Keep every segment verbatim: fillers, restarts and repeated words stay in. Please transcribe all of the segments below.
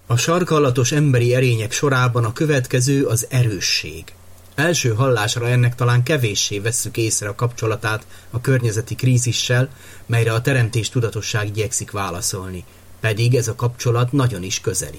A sarkallatos emberi erények sorában a következő az erősség. Első hallásra ennek talán kevéssé vesszük észre a kapcsolatát a környezeti krízissel, melyre a teremtés tudatosság igyekszik válaszolni, pedig ez a kapcsolat nagyon is közeli.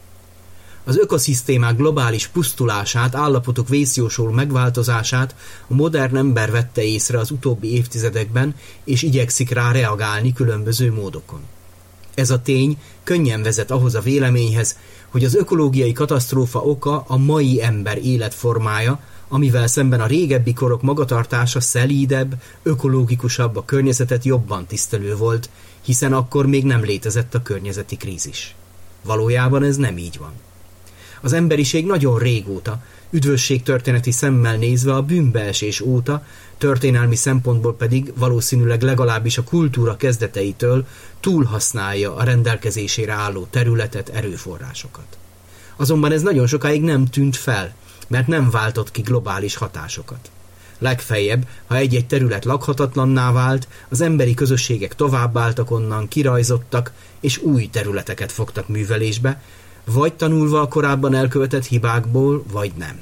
Az ökoszisztémák globális pusztulását, állapotok vészjósoló megváltozását a modern ember vette észre az utóbbi évtizedekben, és igyekszik rá reagálni különböző módokon. Ez a tény könnyen vezet ahhoz a véleményhez, hogy az ökológiai katasztrófa oka a mai ember életformája, amivel szemben a régebbi korok magatartása szelídebb, ökológikusabb, a környezetet jobban tisztelő volt, hiszen akkor még nem létezett a környezeti krízis. Valójában ez nem így van. Az emberiség nagyon régóta, üdvösségtörténeti szemmel nézve a bűnbeesés óta, történelmi szempontból pedig valószínűleg legalábbis a kultúra kezdeteitől túlhasználja a rendelkezésére álló területet, erőforrásokat. Azonban ez nagyon sokáig nem tűnt fel, mert nem váltott ki globális hatásokat. Legfeljebb, ha egy-egy terület lakhatatlanná vált, az emberi közösségek továbbálltak onnan, kirajzottak, és új területeket fogtak művelésbe, vagy tanulva a korábban elkövetett hibákból, vagy nem.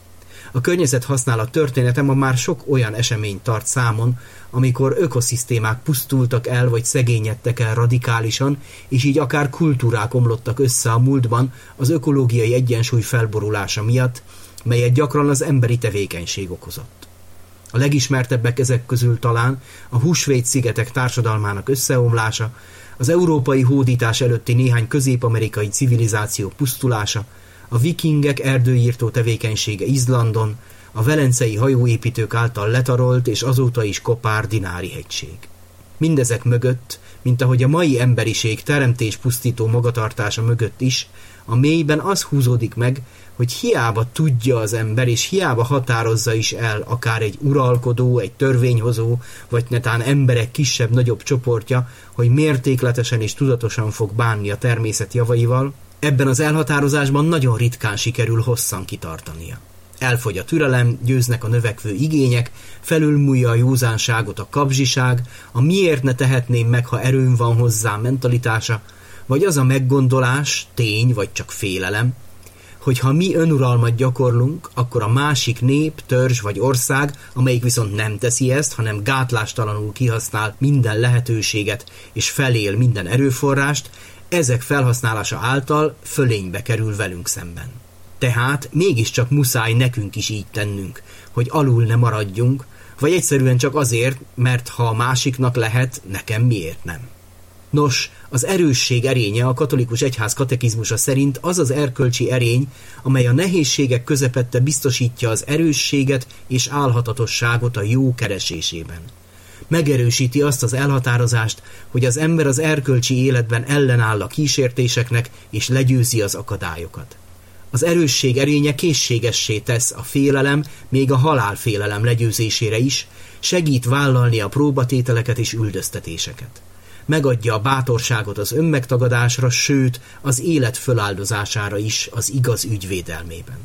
A környezethasználat története ma már sok olyan eseményt tart számon, amikor ökoszisztémák pusztultak el, vagy szegényedtek el radikálisan, és így akár kultúrák omlottak össze a múltban az ökológiai egyensúly felborulása miatt, melyet gyakran az emberi tevékenység okozott. A legismertebbek ezek közül talán a Húsvét-szigetek társadalmának összeomlása, az európai hódítás előtti néhány közép-amerikai civilizáció pusztulása, a vikingek erdőírtó tevékenysége Izlandon, a velencei hajóépítők által letarolt és azóta is kopár Dinári-hegység. Mindezek mögött, mint ahogy a mai emberiség teremtés-pusztító magatartása mögött is, a mélyben az húzódik meg, hogy hiába tudja az ember, és hiába határozza is el akár egy uralkodó, egy törvényhozó, vagy netán emberek kisebb-nagyobb csoportja, hogy mértékletesen és tudatosan fog bánni a természet javaival, ebben az elhatározásban nagyon ritkán sikerül hosszan kitartania. Elfogy a türelem, győznek a növekvő igények, felülmúlja a józánságot a kapzsiság, a miért ne tehetném meg, ha erőm van hozzá mentalitása, vagy az a meggondolás, tény vagy csak félelem, hogy ha mi önuralmat gyakorlunk, akkor a másik nép, törzs vagy ország, amelyik viszont nem teszi ezt, hanem gátlástalanul kihasznál minden lehetőséget és felél minden erőforrást, ezek felhasználása által fölénybe kerül velünk szemben. Tehát mégiscsak muszáj nekünk is így tennünk, hogy alul ne maradjunk, vagy egyszerűen csak azért, mert ha a másiknak lehet, nekem miért nem. Nos, az erősség erénye a katolikus egyház katekizmusa szerint az az erkölcsi erény, amely a nehézségek közepette biztosítja az erősséget és álhatatosságot a jó keresésében. Megerősíti azt az elhatározást, hogy az ember az erkölcsi életben ellenáll a kísértéseknek és legyőzi az akadályokat. Az erősség erénye készségessé tesz a félelem, még a halálfélelem legyőzésére is, segít vállalni a próbatételeket és üldöztetéseket. Megadja a bátorságot az önmegtagadásra, sőt, az élet föláldozására is az igaz ügy védelmében.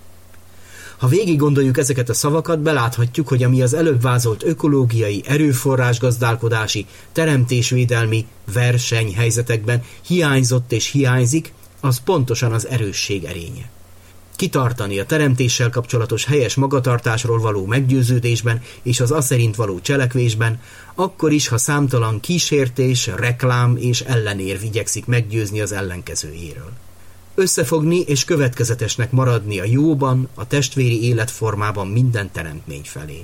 Ha végig gondoljuk ezeket a szavakat, beláthatjuk, hogy ami az előbb vázolt ökológiai, erőforrásgazdálkodási, teremtésvédelmi versenyhelyzetekben hiányzott és hiányzik, az pontosan az erősség erénye. Kitartani a teremtéssel kapcsolatos helyes magatartásról való meggyőződésben és az aszerint való cselekvésben, akkor is, ha számtalan kísértés, reklám és ellenérv igyekszik meggyőzni az ellenkezőjéről. Összefogni és következetesnek maradni a jóban, a testvéri életformában minden teremtmény felé.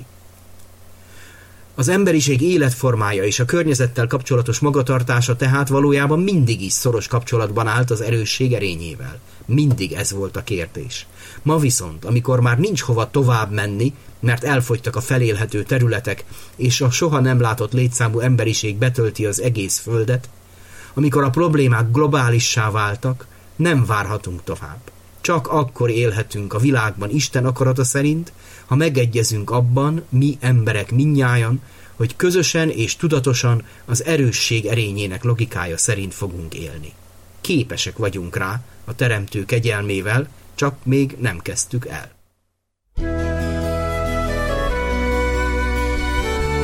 Az emberiség életformája és a környezettel kapcsolatos magatartása tehát valójában mindig is szoros kapcsolatban állt az erősség erényével. Mindig ez volt a kérdés. Ma viszont, amikor már nincs hova tovább menni, mert elfogytak a felélhető területek, és a soha nem látott létszámú emberiség betölti az egész földet, amikor a problémák globálissá váltak, nem várhatunk tovább. Csak akkor élhetünk a világban Isten akarata szerint, ha megegyezünk abban, mi emberek mindnyájan, hogy közösen és tudatosan az erősség erényének logikája szerint fogunk élni. Képesek vagyunk rá a Teremtő kegyelmével, csak még nem kezdtük el.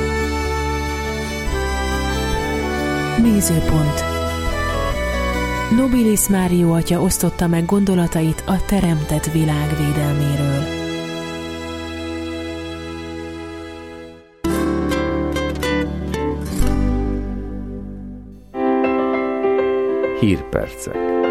Nézőpont. Nobilis Mário atya osztotta meg gondolatait a teremtett világ védelméről. Hírpercek.